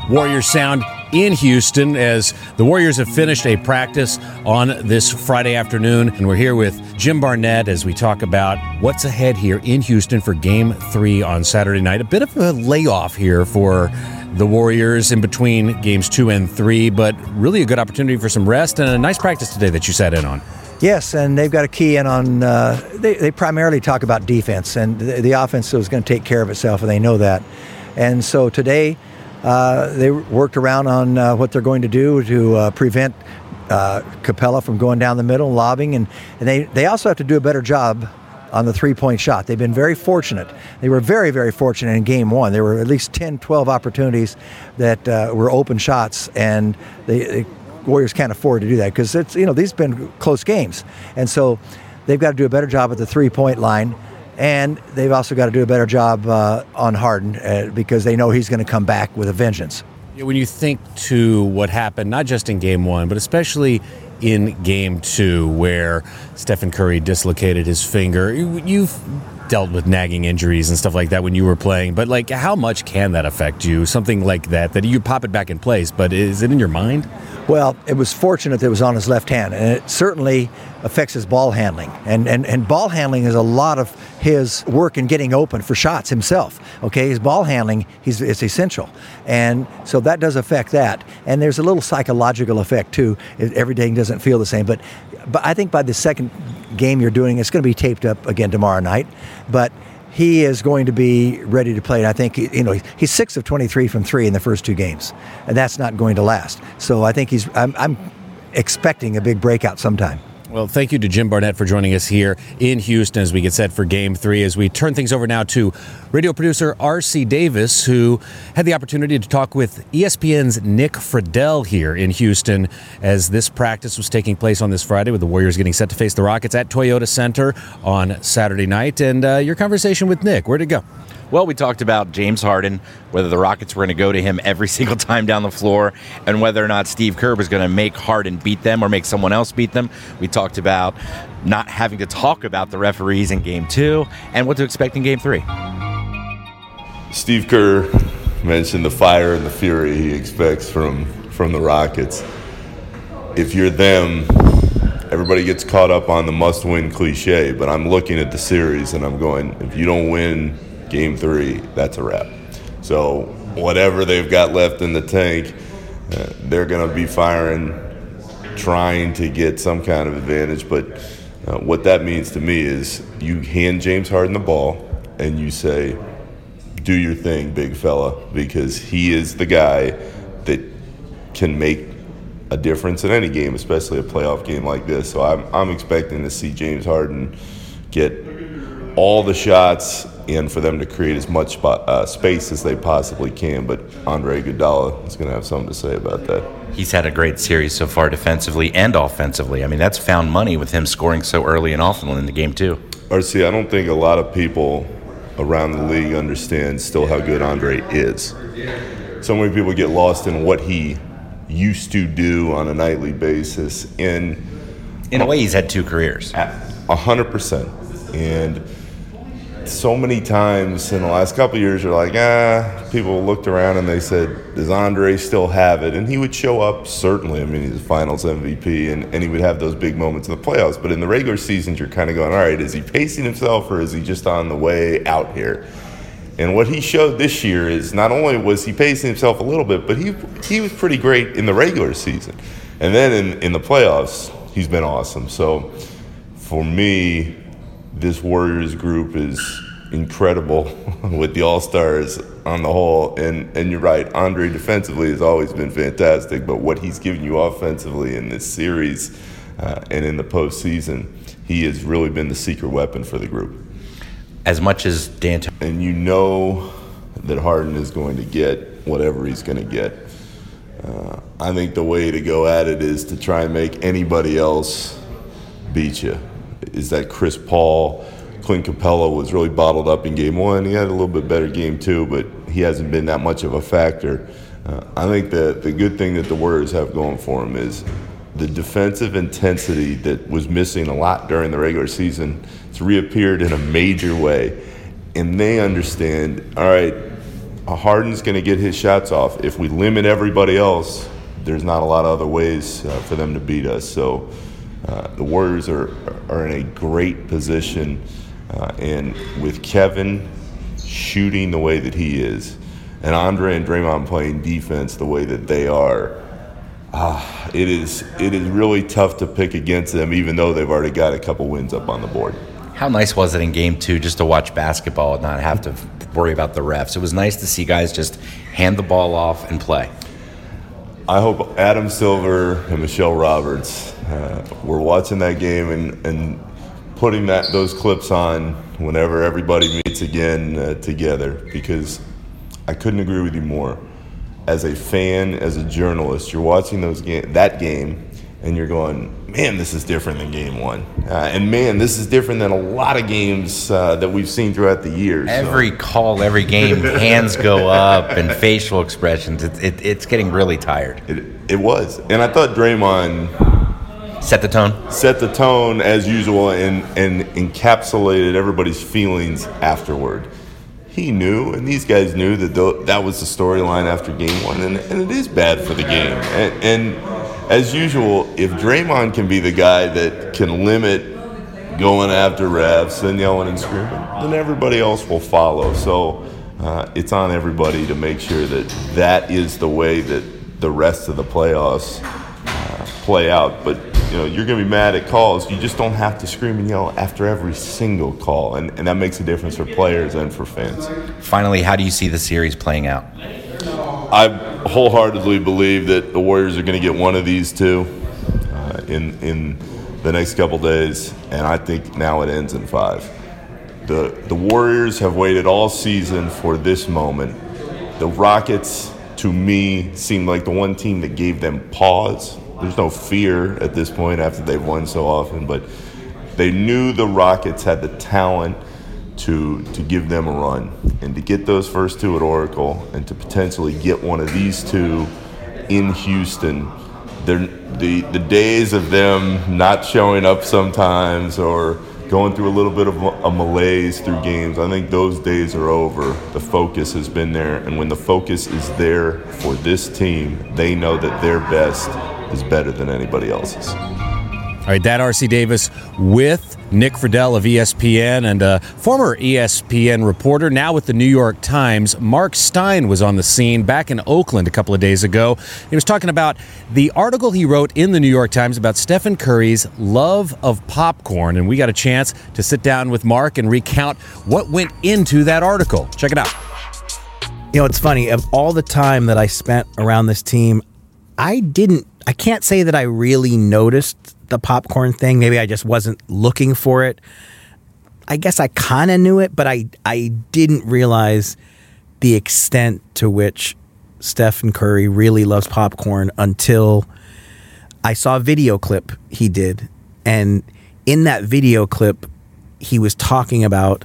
Warriors sound in Houston as the Warriors have finished a practice on this Friday afternoon. And we're here with Jim Barnett as we talk about what's ahead here in Houston for Game 3 on Saturday night. A bit of a layoff here for the Warriors in between Games 2 and 3, but really a good opportunity for some rest and a nice practice today that you sat in on. Yes, and they've got a key in on, they primarily talk about defense, and the offense is going to take care of itself, and they know that. And so today, they worked around on what they're going to do to prevent Capella from going down the middle, lobbing, and they also have to do a better job on the three-point shot. They've been very fortunate. They were very, very fortunate in Game 1. There were at least 10, 12 opportunities that were open shots, and the Warriors can't afford to do that because these have been close games. And so they've got to do a better job at the three-point line. And they've also got to do a better job on Harden because they know he's going to come back with a vengeance. When you think to what happened, not just in Game 1, but especially in Game 2, where Stephen Curry dislocated his finger, you've dealt with nagging injuries and stuff like that when you were playing, but how much can that affect you? Something like that you pop it back in place, but is it in your mind? Well, it was fortunate that it was on his left hand, and it certainly affects his ball handling. And ball handling is a lot of his work in getting open for shots himself. Okay, his ball handling is essential, and so that does affect that. And there's a little psychological effect too. Everything doesn't feel the same, but I think by the second game you're doing, it's going to be taped up again tomorrow night. But he is going to be ready to play. And I think, he's 6 of 23 from 3 in the first 2 games, and that's not going to last. So I think I'm expecting a big breakout sometime. Well, thank you to Jim Barnett for joining us here in Houston as we get set for Game 3. As we turn things over now to radio producer R.C. Davis, who had the opportunity to talk with ESPN's Nick Friedell here in Houston as this practice was taking place on this Friday with the Warriors getting set to face the Rockets at Toyota Center on Saturday night. And your conversation with Nick, where'd it go? Well, we talked about James Harden, whether the Rockets were going to go to him every single time down the floor, and whether or not Steve Kerr was going to make Harden beat them or make someone else beat them. We talked about not having to talk about the referees in Game 2 and what to expect in Game 3. Steve Kerr mentioned the fire and the fury he expects from the Rockets. If you're them, everybody gets caught up on the must-win cliche, but I'm looking at the series and I'm going, if you don't win Game 3, that's a wrap. So whatever they've got left in the tank, they're going to be firing, trying to get some kind of advantage. But what that means to me is you hand James Harden the ball and you say, do your thing, big fella, because he is the guy that can make a difference in any game, especially a playoff game like this. So I'm expecting to see James Harden get all the shots and for them to create as much space as they possibly can. But Andre Iguodala is going to have something to say about that. He's had a great series so far defensively and offensively. I mean, that's found money with him scoring so early and often in the Game 2. RC, I don't think a lot of people around the league understand still how good Andre is. So many people get lost in what he used to do on a nightly basis. In a way, he's had 2 careers. 100%. And so many times in the last couple of years, you're like, people looked around and they said, does Andre still have it? And he would show up, certainly. I mean, he's a finals MVP, and he would have those big moments in the playoffs. But in the regular seasons, you're kind of going, all right, is he pacing himself or is he just on the way out here? And what he showed this year is not only was he pacing himself a little bit, but he was pretty great in the regular season. And then in the playoffs, he's been awesome. So for me, this Warriors group is incredible with the All-Stars on the whole. And you're right, Andre defensively has always been fantastic, but what he's given you offensively in this series and in the postseason, he has really been the secret weapon for the group. As much as D'Antoni. And you know that Harden is going to get whatever he's going to get. I think the way to go at it is to try and make anybody else beat you. Is that Chris Paul, Clint Capella was really bottled up in Game 1. He had a little bit better Game 2, but he hasn't been that much of a factor. I think that the good thing that the Warriors have going for them is the defensive intensity that was missing a lot during the regular season. It's reappeared in a major way. And they understand, all right, Harden's going to get his shots off. If we limit everybody else, there's not a lot of other ways for them to beat us. So the Warriors are in a great position, and with Kevin shooting the way that he is, and Andre and Draymond playing defense the way that they are, it is really tough to pick against them, even though they've already got a couple wins up on the board. How nice was it in Game 2 just to watch basketball and not have to worry about the refs? It was nice to see guys just hand the ball off and play. I hope Adam Silver and Michelle Roberts were watching that game and putting those clips on whenever everybody meets again together, because I couldn't agree with you more. As a fan, as a journalist, you're watching that game, and you're going, man, this is different than Game 1. And, man, this is different than a lot of games that we've seen throughout the years. Every call, every game, hands go up and facial expressions. It's getting really tired. It was. And I thought Draymond set the tone as usual and encapsulated everybody's feelings afterward. He knew, and these guys knew, that was the storyline after Game 1, and it is bad for the game. And as usual, if Draymond can be the guy that can limit going after refs and yelling and screaming, then everybody else will follow. So it's on everybody to make sure that is the way that the rest of the playoffs play out. But you're going to be mad at calls. You just don't have to scream and yell after every single call, and that makes a difference for players and for fans. Finally, how do you see the series playing out? I wholeheartedly believe that the Warriors are going to get one of these two in the next couple days, and I think now it ends in 5. The Warriors have waited all season for this moment. The Rockets, to me, seem like the one team that gave them pause. There's no fear at this point after they've won so often, but they knew the Rockets had the talent to give them a run, and to get those first two at Oracle and to potentially get one of these two in Houston. The days of them not showing up sometimes or going through a little bit of a malaise through games, I think those days are over. The focus has been there, and when the focus is there for this team, they know that their best is better than anybody else's. All right, that R.C. Davis with Nick Friedell of ESPN, and a former ESPN reporter, now with the New York Times. Mark Stein was on the scene back in Oakland a couple of days ago. He was talking about the article he wrote in the New York Times about Stephen Curry's love of popcorn, and we got a chance to sit down with Mark and recount what went into that article. Check it out. It's funny. Of all the time that I spent around this team, I can't say that I really noticed the popcorn thing. Maybe I just wasn't looking for it. I guess I kind of knew it, but I didn't realize the extent to which Stephen Curry really loves popcorn until I saw a video clip he did. And in that video clip, he was talking about,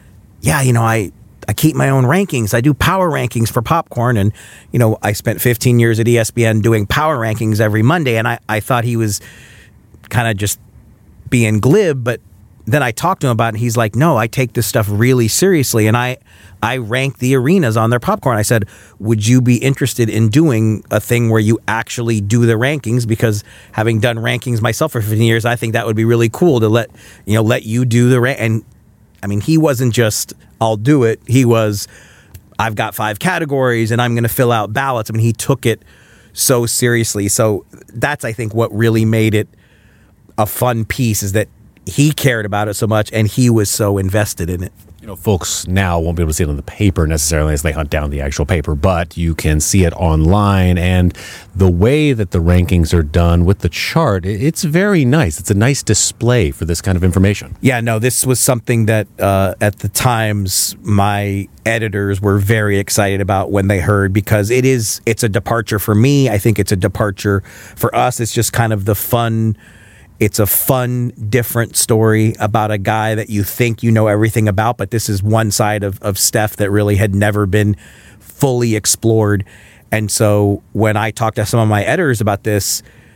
I keep my own rankings. I do power rankings for popcorn. And, I spent 15 years at ESPN doing power rankings every Monday. And I thought he was kind of just being glib. But then I talked to him about it, and he's like, no, I take this stuff really seriously. And I rank the arenas on their popcorn. I said, would you be interested in doing a thing where you actually do the rankings? Because having done rankings myself for 15 years, I think that would be really cool to let you do the rank. And I mean, he wasn't just, I'll do it. He was, I've got 5 categories and I'm going to fill out ballots. I mean, he took it so seriously. So that's, I think, what really made it a fun piece, is that he cared about it so much and he was so invested in it. Folks now won't be able to see it on the paper necessarily as they hunt down the actual paper, but you can see it online. And the way that the rankings are done with the chart, it's very nice. It's a nice display for this kind of information. Yeah, no, this was something that at the Times, my editors were very excited about when they heard, because it's a departure for me. I think it's a departure for us. It's just kind of it's a fun, different story about a guy that you think you know everything about, but this is one side of Steph that really had never been fully explored. And so when I talked to some of my editors about this,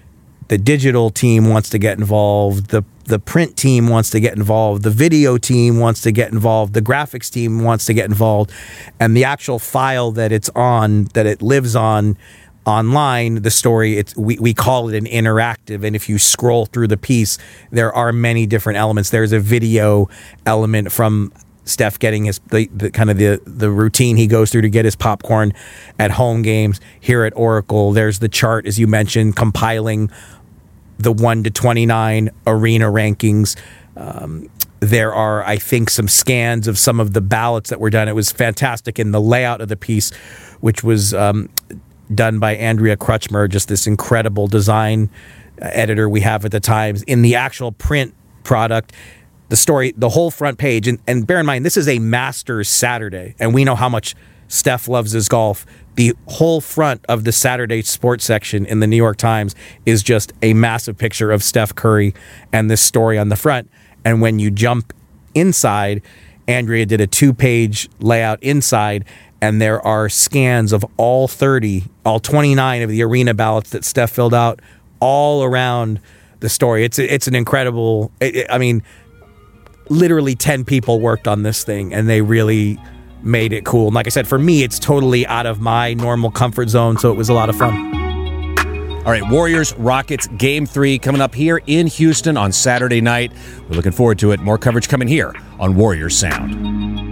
the digital team wants to get involved, the print team wants to get involved, the video team wants to get involved, the graphics team wants to get involved, and the actual file that it's on, that it lives on online, the story, we call it an interactive, and if you scroll through the piece, there are many different elements. There's a video element from Steph getting the routine he goes through to get his popcorn at home games. Here at Oracle, there's the chart, as you mentioned, compiling the 1 to 29 arena rankings. There are, I think, some scans of some of the ballots that were done. It was fantastic in the layout of the piece, which was done by Andrea Crutchmer, just this incredible design editor we have at the Times. In the actual print product, the story, the whole front page, and bear in mind, this is a Masters Saturday, and we know how much Steph loves his golf. The whole front of the Saturday sports section in the New York Times is just a massive picture of Steph Curry and this story on the front. And when you jump inside, Andrea did a 2-page layout inside, and there are scans of all 29 of the arena ballots that Steph filled out all around the story. It's an incredible, I mean, literally 10 people worked on this thing, and they really made it cool. And like I said, for me, it's totally out of my normal comfort zone, so it was a lot of fun. All right, Warriors-Rockets Game 3 coming up here in Houston on Saturday night. We're looking forward to it. More coverage coming here on Warriors Sound.